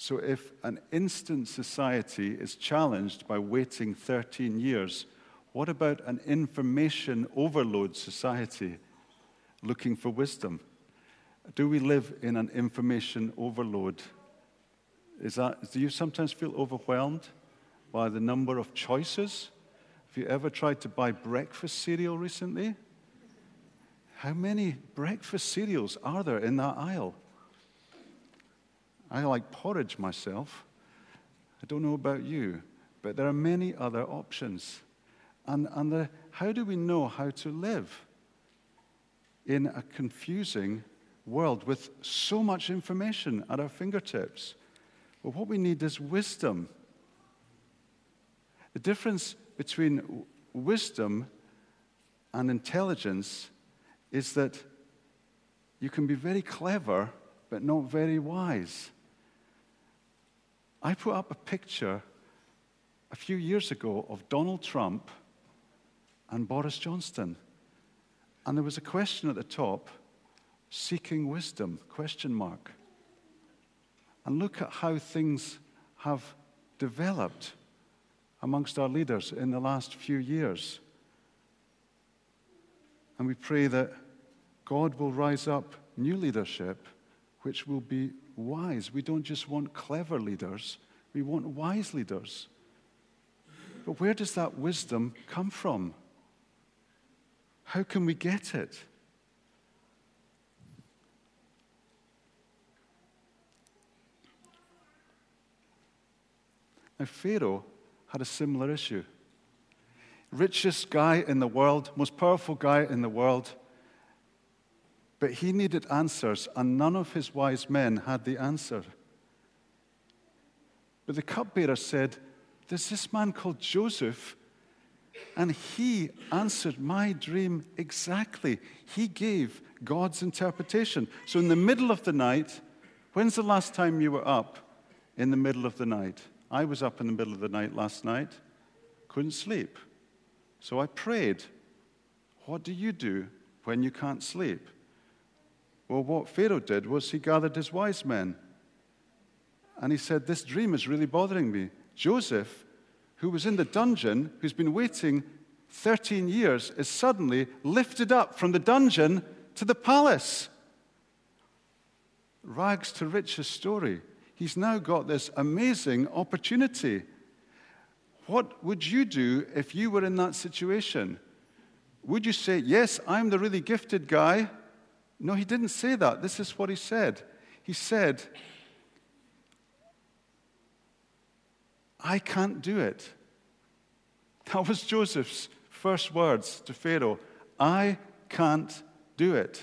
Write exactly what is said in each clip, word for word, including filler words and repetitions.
So if an instant society is challenged by waiting thirteen years, what about an information overload society looking for wisdom? Do we live in an information overload? Is that, do you sometimes feel overwhelmed by the number of choices? Have you ever tried to buy breakfast cereal recently? How many breakfast cereals are there in that aisle? I like porridge myself. I don't know about you, but there are many other options. And, and the, how do we know how to live in a confusing world with so much information at our fingertips? Well, what we need is wisdom. The difference between w- wisdom and intelligence is that you can be very clever, but not very wise. I put up a picture a few years ago of Donald Trump and Boris Johnson. And there was a question at the top, seeking wisdom, question mark. And look at how things have developed amongst our leaders in the last few years. And we pray that God will rise up new leadership which will be wise. We don't just want clever leaders, we want wise leaders. But where does that wisdom come from? How can we get it? Now, Pharaoh had a similar issue. Richest guy in the world, most powerful guy in the world, but he needed answers, and none of his wise men had the answer. But the cupbearer said, there's this man called Joseph, and he answered my dream exactly. He gave God's interpretation. So in the middle of the night, when's the last time you were up in the middle of the night? I was up in the middle of the night last night, couldn't sleep. So I prayed. What do you do when you can't sleep? Well, what Pharaoh did was he gathered his wise men. And he said, this dream is really bothering me. Joseph, who was in the dungeon, who's been waiting thirteen years, is suddenly lifted up from the dungeon to the palace. Rags to riches story. He's now got this amazing opportunity. What would you do if you were in that situation? Would you say, yes, I'm the really gifted guy? No, he didn't say that. This is what he said. He said, I can't do it. That was Joseph's first words to Pharaoh. I can't do it.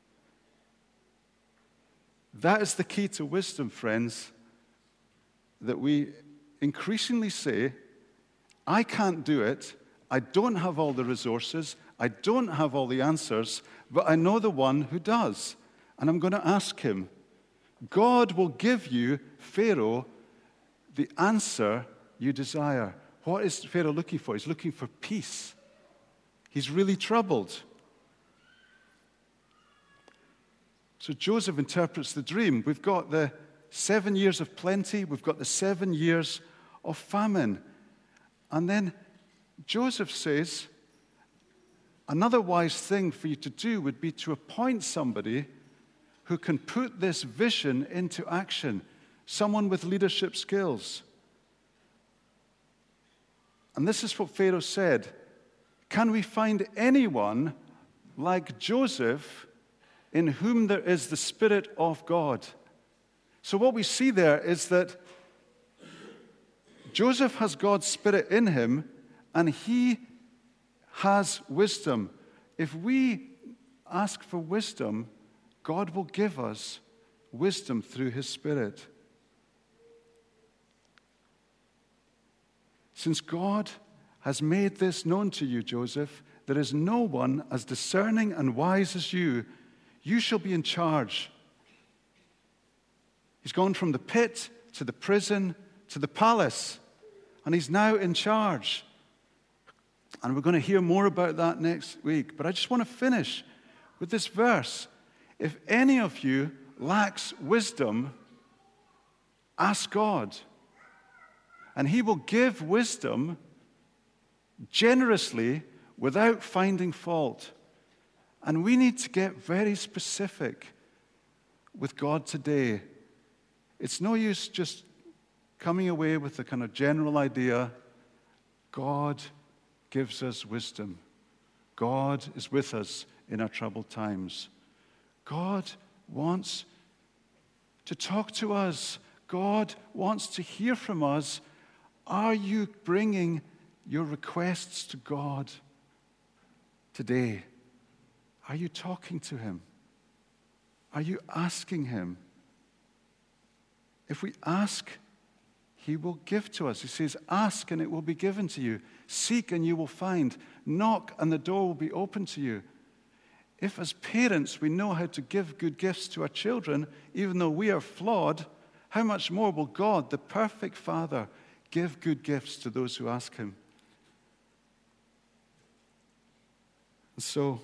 That is the key to wisdom, friends, that we increasingly say, I can't do it. I don't have all the resources. I don't have all the answers, but I know the one who does. And I'm going to ask him. God will give you, Pharaoh, the answer you desire. What is Pharaoh looking for? He's looking for peace. He's really troubled. So Joseph interprets the dream. We've got the seven years of plenty. We've got the seven years of famine. And then Joseph says, another wise thing for you to do would be to appoint somebody who can put this vision into action, someone with leadership skills. And this is what Pharaoh said. Can we find anyone like Joseph in whom there is the Spirit of God? So what we see there is that Joseph has God's Spirit in him, and he has wisdom. If we ask for wisdom, God will give us wisdom through his Spirit. Since God has made this known to you, Joseph, there is no one as discerning and wise as you. You shall be in charge. He's gone from the pit to the prison to the palace, and he's now in charge. And we're going to hear more about that next week. But I just want to finish with this verse. If any of you lacks wisdom, Ask God. And he will give wisdom generously without finding fault. And we need to get very specific with God today. It's no use just coming away with the kind of general idea, God gives us wisdom. God is with us in our troubled times. God wants to talk to us. God wants to hear from us. Are you bringing your requests to God today? Are you talking to him? Are you asking him? If we ask, he will give to us. He says, ask and it will be given to you. Seek and you will find. Knock and the door will be open to you. If as parents we know how to give good gifts to our children, even though we are flawed, how much more will God, the perfect Father, give good gifts to those who ask him? And so,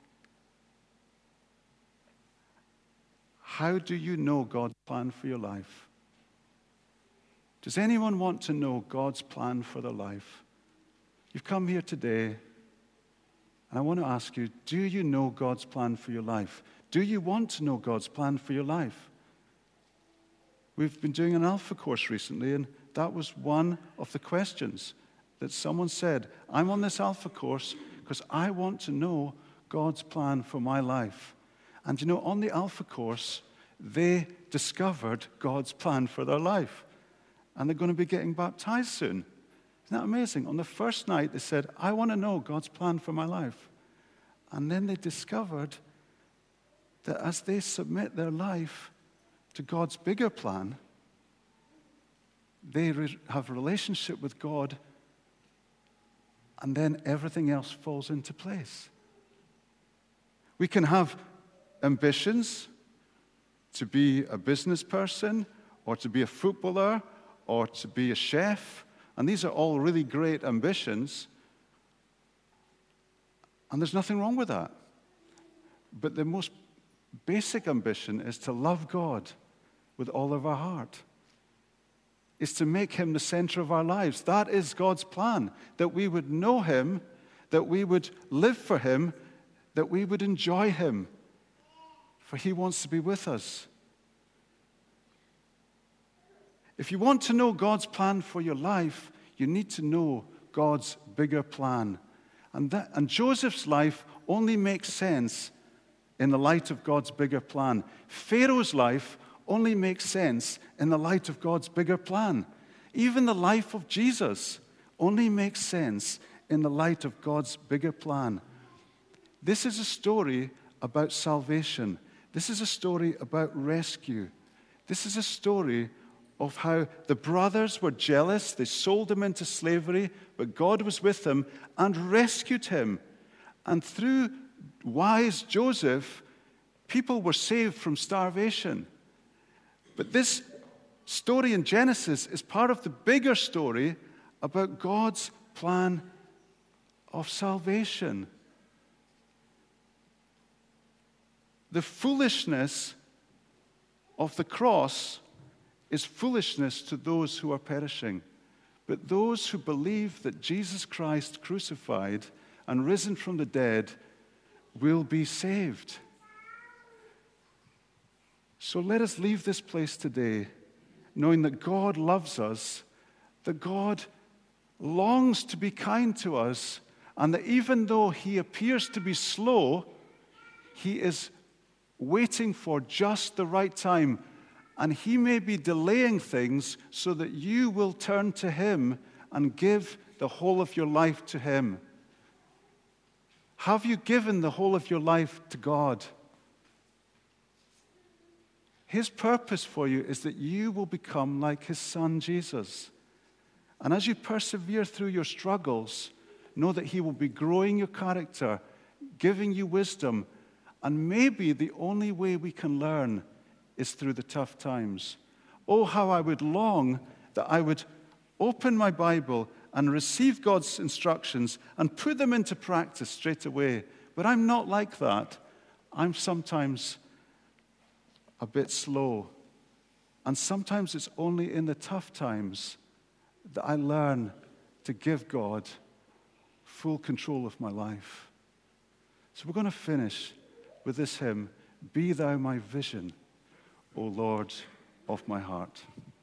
how do you know God's plan for your life? Does anyone want to know God's plan for their life? You've come here today, and I want to ask you, do you know God's plan for your life? Do you want to know God's plan for your life? We've been doing an Alpha course recently, and that was one of the questions that someone said, I'm on this Alpha course because I want to know God's plan for my life. And you know, on the Alpha course, they discovered God's plan for their life. And they're going to be getting baptized soon. Isn't that amazing? On the first night, they said, I want to know God's plan for my life. And then they discovered that as they submit their life to God's bigger plan, they re- have a relationship with God, and then everything else falls into place. We can have ambitions to be a business person, or to be a footballer, or to be a chef, and these are all really great ambitions, and there's nothing wrong with that. But the most basic ambition is to love God with all of our heart. Is to make him the center of our lives. That is God's plan, that we would know him, that we would live for him, that we would enjoy him, for he wants to be with us. If you want to know God's plan for your life, you need to know God's bigger plan. And, that, and Joseph's life only makes sense in the light of God's bigger plan. Pharaoh's life only makes sense in the light of God's bigger plan. Even the life of Jesus only makes sense in the light of God's bigger plan. This is a story about salvation. This is a story about rescue. This is a story of how the brothers were jealous. They sold him into slavery, but God was with him and rescued him. And through wise Joseph, people were saved from starvation. But this story in Genesis is part of the bigger story about God's plan of salvation. The foolishness of the cross is foolishness to those who are perishing. But those who believe that Jesus Christ crucified and risen from the dead will be saved. So let us leave this place today knowing that God loves us, that God longs to be kind to us, and that even though he appears to be slow, he is waiting for just the right time. And he may be delaying things so that you will turn to him and give the whole of your life to him. Have you given the whole of your life to God? His purpose for you is that you will become like his son, Jesus. And as you persevere through your struggles, know that he will be growing your character, giving you wisdom, and maybe the only way we can learn is through the tough times. Oh, how I would long that I would open my Bible and receive God's instructions and put them into practice straight away. But I'm not like that. I'm sometimes a bit slow. And sometimes it's only in the tough times that I learn to give God full control of my life. So we're going to finish with this hymn, Be Thou My Vision, O Lord of my heart.